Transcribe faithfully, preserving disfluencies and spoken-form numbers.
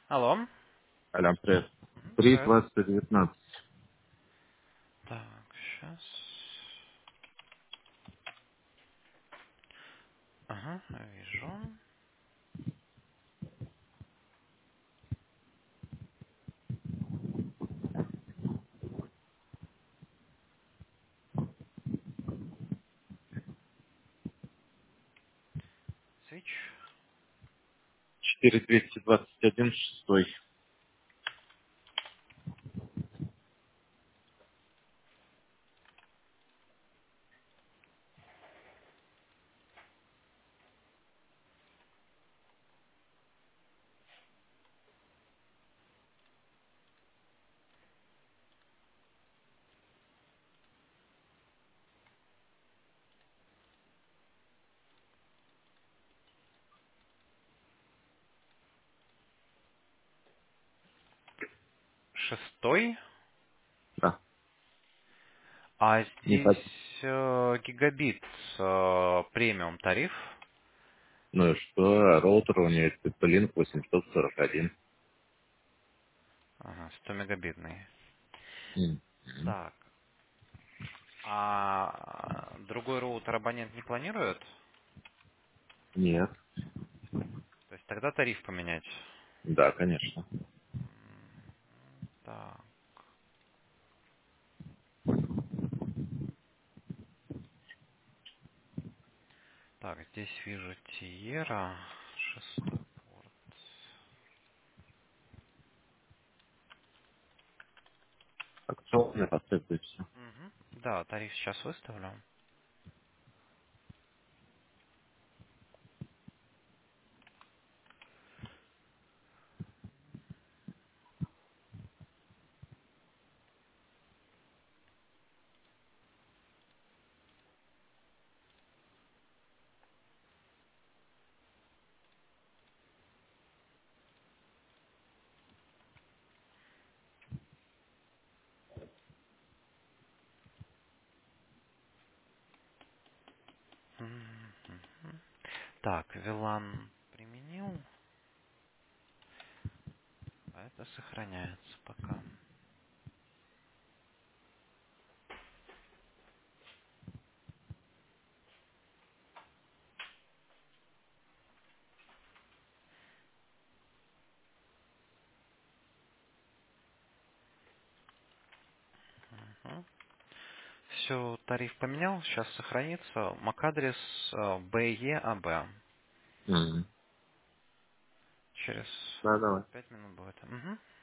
Алло. Алям, привет. Мгм, Три привет. двадцать девятнадцать. Так, сейчас. Ага, вижу. Свич. Четыре двести двадцать один шестой. Шестой. Да. А Не здесь хочу. э, гигабит э, премиум тариф. Ну и что? А роутер у нее Peplink восемьсот сорок один. Ага, сто мегабитный. М. М. Так. А другой роутер абонент не планирует? Нет. То есть тогда тариф поменять. Да, конечно. М, Так. Так, здесь вижу Тиера. Шестой порт. Акционная поставь и все. Мгм. Да, тариф сейчас выставлю. Мгм. Так, Вилан применил, а это сохраняется пока. Все, тариф поменял, сейчас сохранится. MAC-адрес бэ е а бэ. М. Через Да, давай. пять минут будет. Мгм.